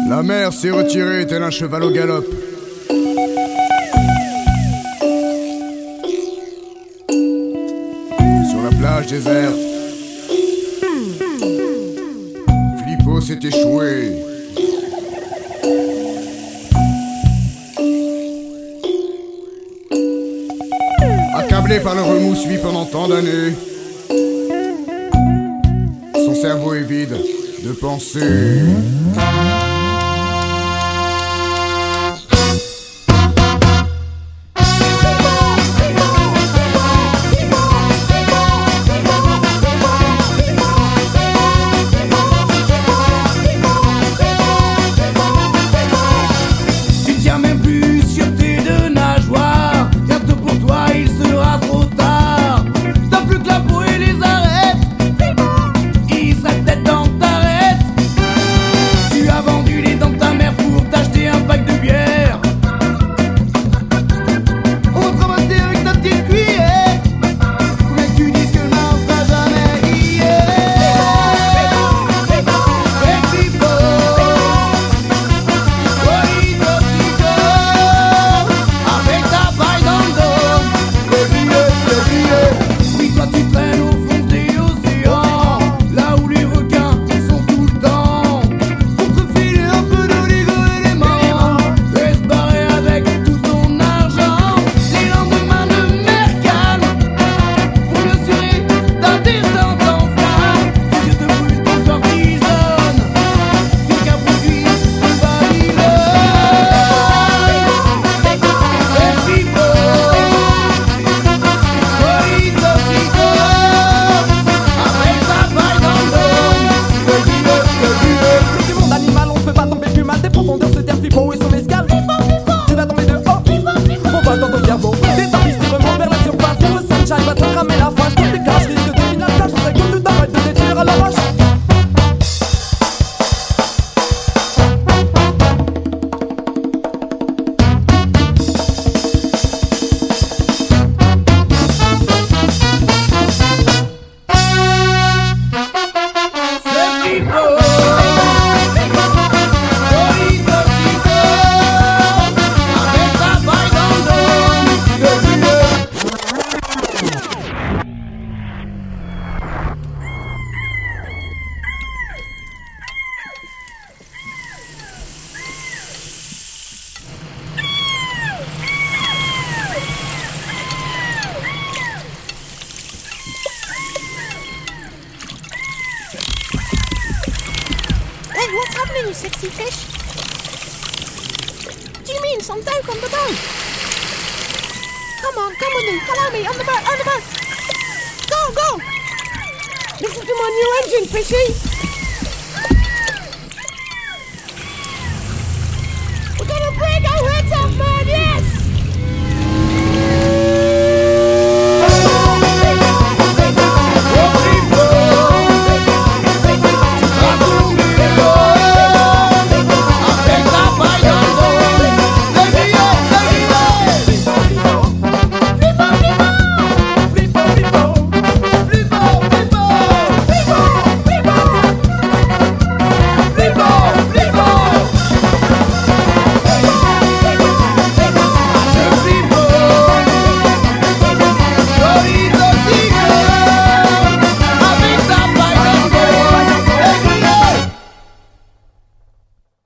La mer s'est retirée tel un cheval au galop. Sur la plage déserte, Filippo s'est échoué. Accablé par le remous suivi pendant tant d'années, son cerveau est vide de pensée. What's happening, you sexy fish? Do you mean some dope on the boat? Come on then, follow me, on the boat! Go! Listen to my new engine, fishy!